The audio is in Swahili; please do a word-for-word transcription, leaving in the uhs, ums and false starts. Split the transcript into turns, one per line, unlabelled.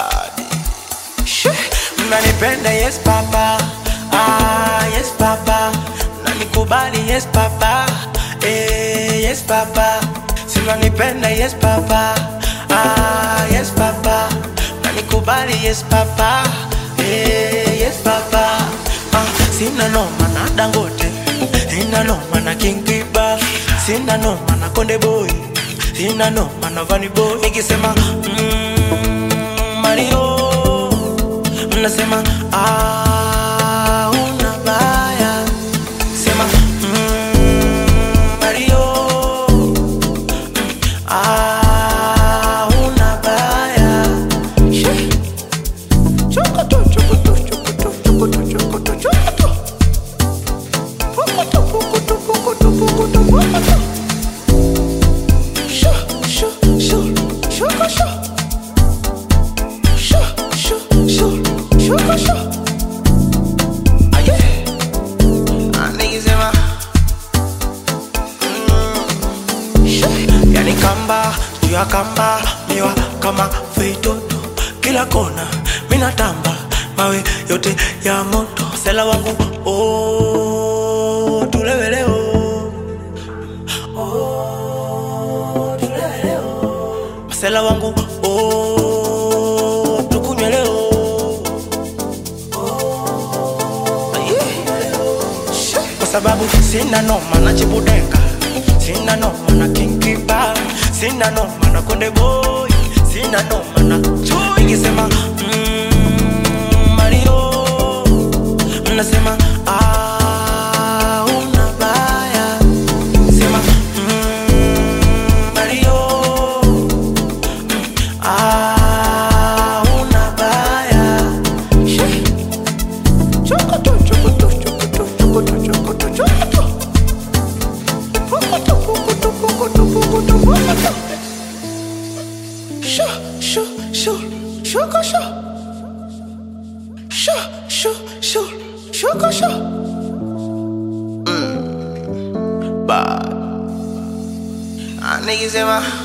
body. Mnanipenda yes papa, ah yes papa. Mnanikubali yes papa, eh yes papa. Si mnanipenda yes papa, ah yes papa. Mnanikubali yes papa, eh yes papa. Ah, sina noma na Dangote, sina noma na King Kiba, sina noma na Konde Boy, sina noma na Vanny Boy. Nikisema mmm, Mario, mnasema ah unabaya. Sema mmm, Mario, ah unabaya. Chokoto chokoto chokoto chokoto chokoto chokoto. Pokoto pokoto pokoto pokoto pokoto. Sho sho sho shoko sho. Sho sho sho shoko sho. Aye. Anigizema. Sho. Yani kamba, tuya kamba, miwa kama feitoto. Kila kona, mina tamba, mawe yote ya moto. Sela wangu, oh, tulewe leo. Oh, tulewe leo. Sela wangu, oh, tukunywe leo. Oh, yeah. Kwa sababu sina noma na Chibudenga, sina noma na King Kiba, sina noma na Konde Boy, sina noma na Chui. Nikisema mmm, Mario, mnasema ah unabaya. Sema mmm, Mario, ah unabaya. She. Chokoto chokoto chokoto chokoto chokoto chokoto. Pokoto pokoto pokoto pokoto pokoto. Sho sho sho shoko sho. Sho sho sho shoko sho. Mmm, bad. Ah, niggas in my